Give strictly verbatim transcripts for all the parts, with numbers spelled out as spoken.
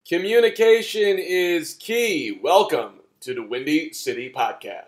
Communication is key. Welcome to the Windy City Podcast.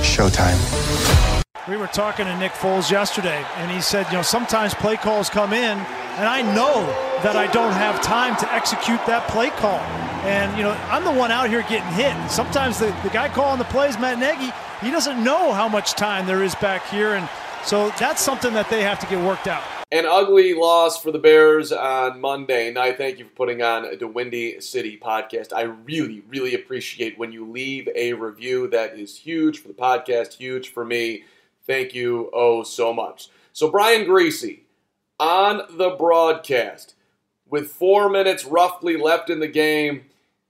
Showtime. We were talking to Nick Foles yesterday, and he said, you know, sometimes play calls come in, and I know that I don't have time to execute that play call. And, you know, I'm the one out here getting hit. And sometimes the, the guy calling the plays, Matt Nagy, he doesn't know how much time there is back here. And so that's something that they have to get worked out. An ugly loss for the Bears on Monday night. Thank you for putting on the Windy City Podcast. I really, really appreciate when you leave a review. That is huge for the podcast, huge for me. Thank you oh so much. So Brian Griese on the broadcast with four minutes roughly left in the game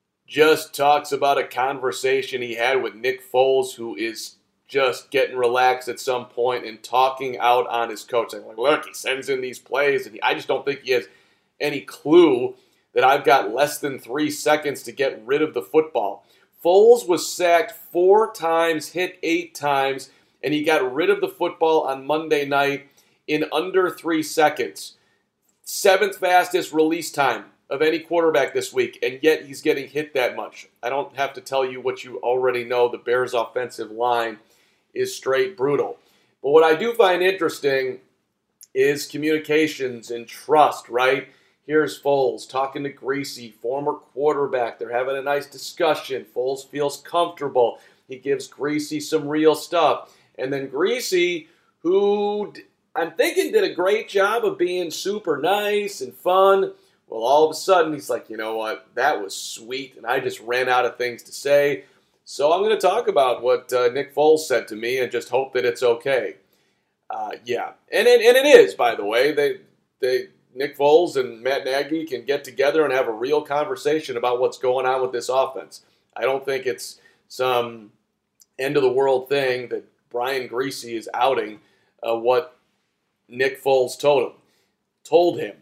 just talks about a conversation he had with Nick Foles, who is just getting relaxed at some point and talking out on his coach. Like, look, he sends in these plays, and he, I just don't think he has any clue that I've got less than three seconds to get rid of the football. Foles was sacked four times, hit eight times, and he got rid of the football on Monday night in under three seconds. Seventh fastest release time of any quarterback this week, and yet he's getting hit that much. I don't have to tell you what you already know. The Bears' offensive line is straight brutal. But what I do find interesting is communications and trust, right? Here's Foles talking to Griese, former quarterback. They're having a nice discussion. Foles feels comfortable. He gives Griese some real stuff. And then Griese, who I'm thinking did a great job of being super nice and fun, well, all of a sudden he's like, you know what, that was sweet, and I just ran out of things to say. So I'm going to talk about what uh, Nick Foles said to me and just hope that it's okay. Uh, yeah, and it, and it is, by the way. They, they, Nick Foles and Matt Nagy can get together and have a real conversation about what's going on with this offense. I don't think it's some end-of-the-world thing that Brian Griese is outing uh, what Nick Foles told him. Told him.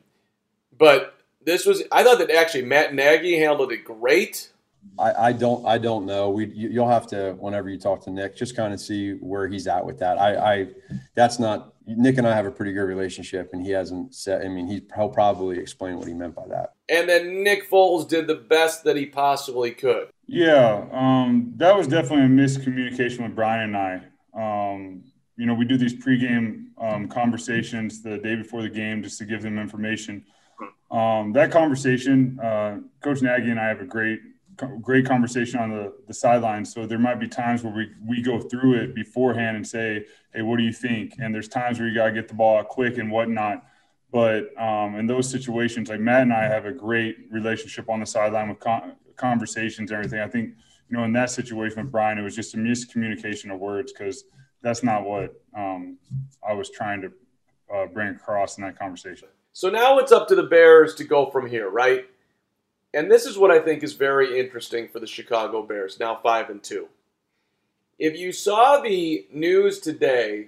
But this was, I thought that actually Matt Nagy handled it great. I, I don't I don't know. We you, you'll have to, whenever you talk to Nick, just kind of see where he's at with that. I, I that's not Nick and I have a pretty good relationship, and he hasn't said. I mean, he, he'll probably explain what he meant by that. And then Nick Foles did the best that he possibly could. Yeah, um, that was definitely a miscommunication with Brian and I. Um, you know, we do these pregame um, conversations the day before the game just to give them information. Um, that conversation, uh, Coach Nagy and I have a great. great conversation on the, the sidelines. So there might be times where we, we go through it beforehand and say, hey, what do you think? And there's times where you got to get the ball out quick and whatnot. But um, in those situations, like Matt and I have a great relationship on the sideline with con- conversations and everything. I think, you know, in that situation with Brian, it was just a miscommunication of words because that's not what um, I was trying to uh, bring across in that conversation. So now it's up to the Bears to go from here, right? And this is what I think is very interesting for the Chicago Bears, now five and two. If you saw the news today,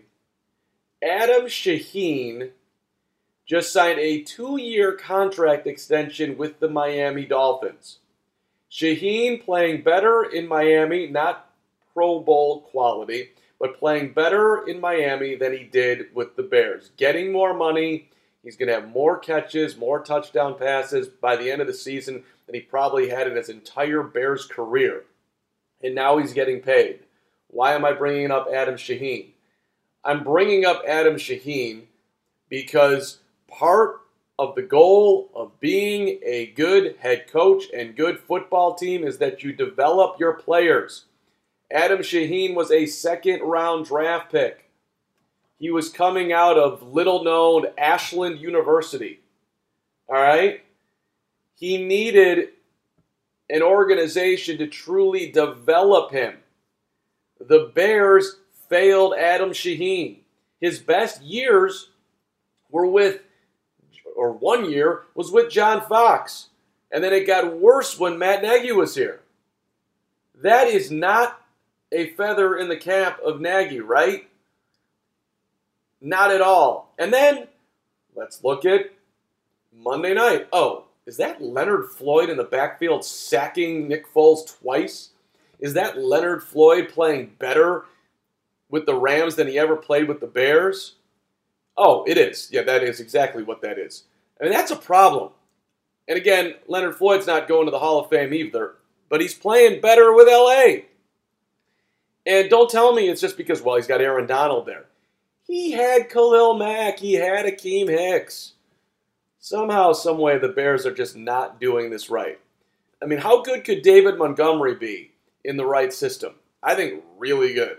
Adam Shaheen just signed a two-year contract extension with the Miami Dolphins. Shaheen playing better in Miami, not Pro Bowl quality, but playing better in Miami than he did with the Bears. Getting more money. He's going to have more catches, more touchdown passes by the end of the season than he probably had in his entire Bears career. And now he's getting paid. Why am I bringing up Adam Shaheen? I'm bringing up Adam Shaheen because part of the goal of being a good head coach and good football team is that you develop your players. Adam Shaheen was a second-round draft pick. He was coming out of little-known Ashland University. All right? He needed an organization to truly develop him. The Bears failed Adam Shaheen. His best years were with, or one year, was with John Fox. And then it got worse when Matt Nagy was here. That is not a feather in the cap of Nagy, right? Not at all. And then, let's look at Monday night. Oh, is that Leonard Floyd in the backfield sacking Nick Foles twice? Is that Leonard Floyd playing better with the Rams than he ever played with the Bears? Oh, it is. Yeah, that is exactly what that is. I mean, that's a problem. And again, Leonard Floyd's not going to the Hall of Fame either, but he's playing better with L A. And don't tell me it's just because, well, he's got Aaron Donald there. He had Khalil Mack. He had Akeem Hicks. Somehow, some way, the Bears are just not doing this right. I mean, how good could David Montgomery be in the right system? I think really good.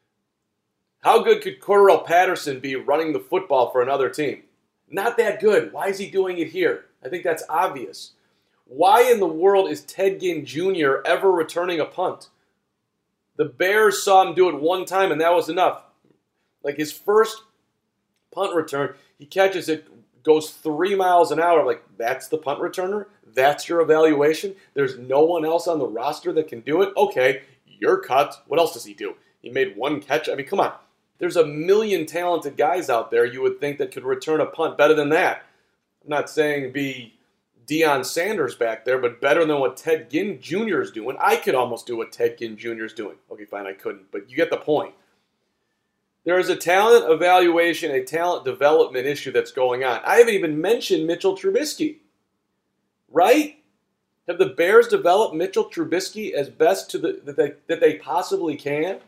How good could Cordarrelle Patterson be running the football for another team? Not that good. Why is he doing it here? I think that's obvious. Why in the world is Ted Ginn Junior ever returning a punt? The Bears saw him do it one time, and that was enough. Like his first punt return, he catches it, goes three miles an hour. Like, that's the punt returner? That's your evaluation? There's no one else on the roster that can do it? Okay, you're cut. What else does he do? He made one catch. I mean, come on. There's a million talented guys out there you would think that could return a punt better than that. I'm not saying be Deion Sanders back there, but better than what Ted Ginn Junior is doing. I could almost do what Ted Ginn Junior is doing. Okay, fine, I couldn't, but you get the point. There is a talent evaluation, a talent development issue that's going on. I haven't even mentioned Mitchell Trubisky, right? Have the Bears developed Mitchell Trubisky as best to the, that, they, that they possibly can?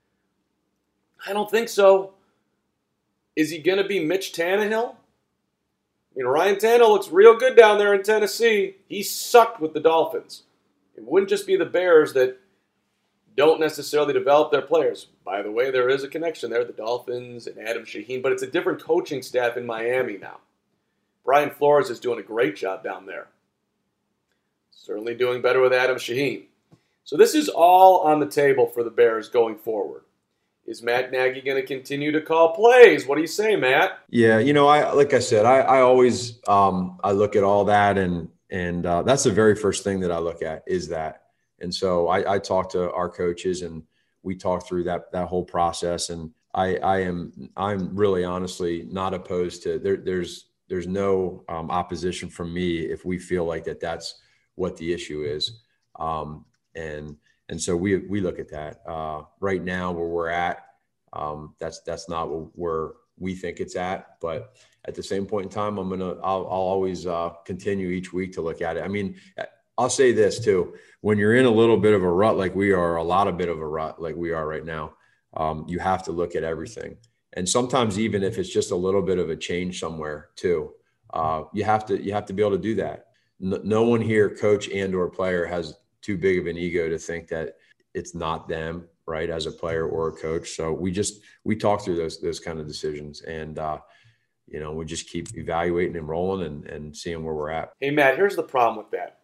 I don't think so. Is he going to be Mitch Tannehill? I mean, Ryan Tannehill looks real good down there in Tennessee. He sucked with the Dolphins. It wouldn't just be the Bears that don't necessarily develop their players. By the way, there is a connection there, the Dolphins and Adam Shaheen, but it's a different coaching staff in Miami now. Brian Flores is doing a great job down there. Certainly doing better with Adam Shaheen. So this is all on the table for the Bears going forward. Is Matt Nagy going to continue to call plays? What do you say, Matt? Yeah, you know, I like I said, I, I always um, I look at all that, and and uh, that's the very first thing that I look at is that. And so I, I talk to our coaches, and we talk through that that whole process. And I, I am I'm really honestly not opposed to there. There's there's no um, opposition from me if we feel like that that's what the issue is. Um, and And so we we look at that uh, right now where we're at. Um, that's that's not where we think it's at. But at the same point in time, I'm gonna I'll, I'll always uh, continue each week to look at it. I mean, I'll say this too: when you're in a little bit of a rut like we are, a lot of bit of a rut like we are right now, um, you have to look at everything. And sometimes even if it's just a little bit of a change somewhere too, uh, you have to you have to be able to do that. No, no one here, coach and or player, has too big of an ego to think that it's not them, right, as a player or a coach. So we just we talk through those those kind of decisions, and uh, you know, we just keep evaluating and rolling and, and seeing where we're at. Hey, Matt, here's the problem with that.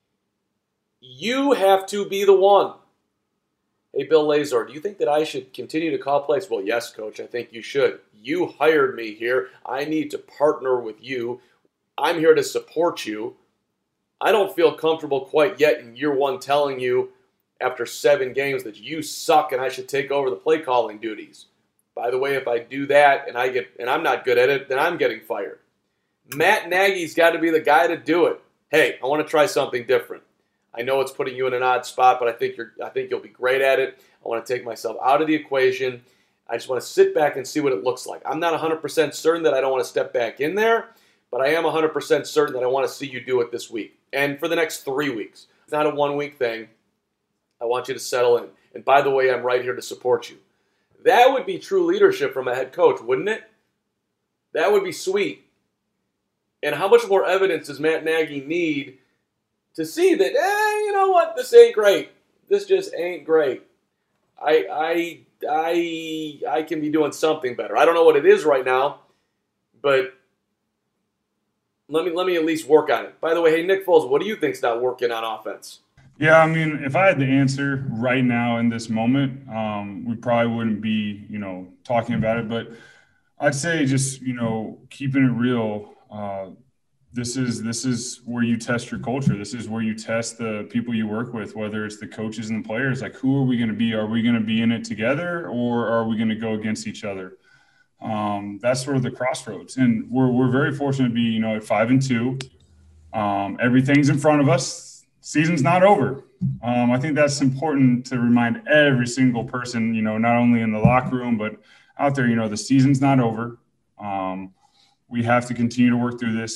You have to be the one. Hey, Bill Lazor, do you think that I should continue to call plays? Well, yes, Coach, I think you should. You hired me here. I need to partner with you. I'm here to support you. I don't feel comfortable quite yet in year one telling you after seven games that you suck and I should take over the play calling duties. By the way, if I do that and I get and I'm not good at it, then I'm getting fired. Matt Nagy's got to be the guy to do it. Hey, I want to try something different. I know it's putting you in an odd spot, but I think you're I think you'll be great at it. I want to take myself out of the equation. I just want to sit back and see what it looks like. I'm not one hundred percent certain that I don't want to step back in there, but I am one hundred percent certain that I want to see you do it this week and for the next three weeks. It's not a one-week thing. I want you to settle in. And by the way, I'm right here to support you. That would be true leadership from a head coach, wouldn't it? That would be sweet. And how much more evidence does Matt Nagy need to see that, eh, you know what, this ain't great. This just ain't great. I I I I can be doing something better. I don't know what it is right now, but let me let me at least work on it. By the way, hey, Nick Foles, what do you think's not working on offense? Yeah, I mean, if I had the answer right now in this moment, um, we probably wouldn't be, you know, talking about it. But I'd say just, you know, keeping it real. Uh, this is this is where you test your culture. This is where you test the people you work with, whether it's the coaches and the players. Like, who are we going to be? Are we going to be in it together, or are we going to go against each other? Um, that's sort of the crossroads. And we're we're very fortunate to be, you know, at five and two. Um, everything's in front of us. Season's not over. Um, I think that's important to remind every single person, you know, not only in the locker room, but out there, you know, the season's not over. Um, we have to continue to work through this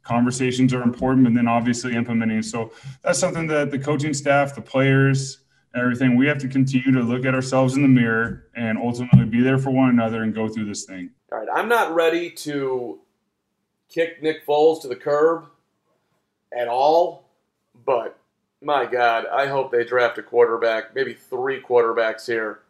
conversations are important, and then obviously implementing. So that's something that the coaching staff, the players, everything, we have to continue to look at ourselves in the mirror and ultimately be there for one another and go through this thing. All right, I'm not ready to kick Nick Foles to the curb at all, but my God, I hope they draft a quarterback, maybe three quarterbacks here.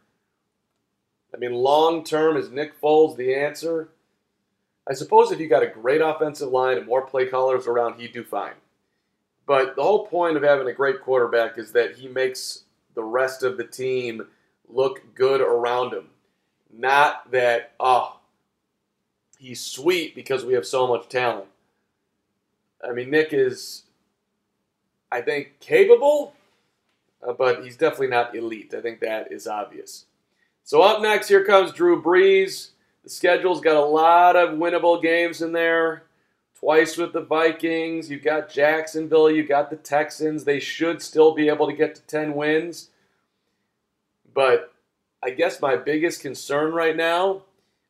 I mean, long term, is Nick Foles the answer? I suppose if you got a great offensive line and more play callers around, he'd do fine. But the whole point of having a great quarterback is that he makes the rest of the team look good around him. Not that, oh, he's sweet because we have so much talent. I mean, Nick is, I think, capable, uh, but he's definitely not elite. I think that is obvious. So up next, here comes Drew Brees. The schedule's got a lot of winnable games in there. Twice with the Vikings. You've got Jacksonville. You've got the Texans. They should still be able to get to ten wins. But I guess my biggest concern right now,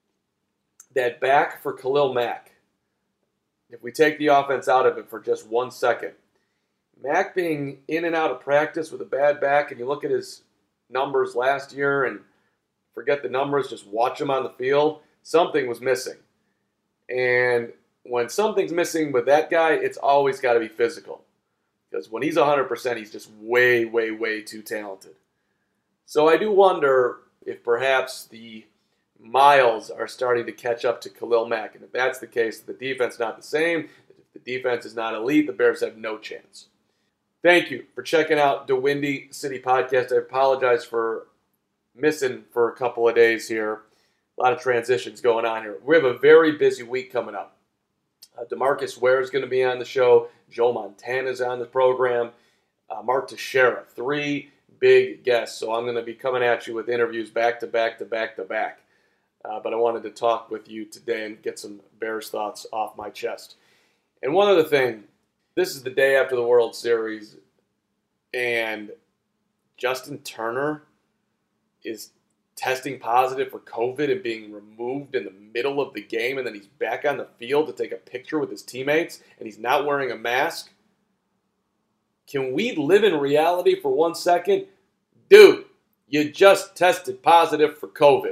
that back for Khalil Mack. If we take the offense out of it for just one second, Mack being in and out of practice with a bad back, and you look at his numbers last year and forget the numbers, just watch him on the field, something was missing. And when something's missing with that guy, it's always got to be physical. Because when he's one hundred percent, he's just way, way, way too talented. So I do wonder if perhaps the miles are starting to catch up to Khalil Mack. And if that's the case, the defense is not the same. If the defense is not elite, the Bears have no chance. Thank you for checking out the Windy City Podcast. I apologize for missing for a couple of days here. A lot of transitions going on here. We have a very busy week coming up. Uh, DeMarcus Ware is going to be on the show. Joe Montana is on the program. Uh, Mark Teixeira, three big guests. So I'm going to be coming at you with interviews back to back to back to back. Uh, but I wanted to talk with you today and get some Bears thoughts off my chest. And one other thing, this is the day after the World Series, and Justin Turner is testing positive for COVID and being removed in the middle of the game, and then he's back on the field to take a picture with his teammates, and he's not wearing a mask. Can we live in reality for one second? Dude, you just tested positive for COVID.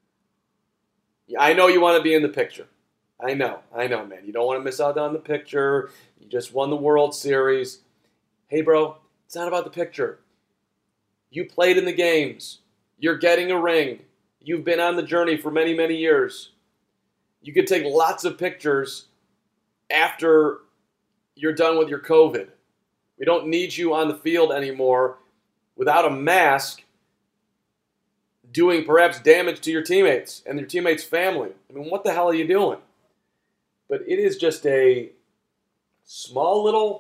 I know you want to be in the picture. I know, I know, man. You don't want to miss out on the picture. You just won the World Series. Hey, bro, it's not about the picture. You played in the games. You're getting a ring. You've been on the journey for many, many years. You could take lots of pictures after you're done with your COVID. We don't need you on the field anymore without a mask doing perhaps damage to your teammates and your teammates' family. I mean, what the hell are you doing? But it is just a small little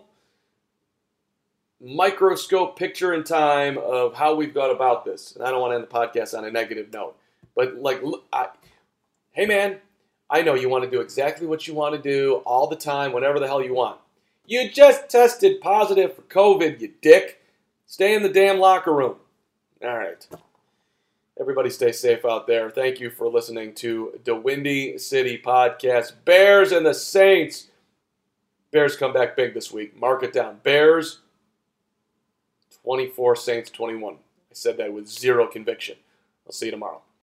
microscope picture in time of how we've gone about this. And I don't want to end the podcast on a negative note. But, like, I, hey, man, I know you want to do exactly what you want to do all the time, whenever the hell you want. You just tested positive for COVID, you dick. Stay in the damn locker room. All right. Everybody stay safe out there. Thank you for listening to the Windy City Podcast. Bears and the Saints. Bears come back big this week. Mark it down. Bears twenty-four, Saints twenty-one. I said that with zero conviction. I'll see you tomorrow.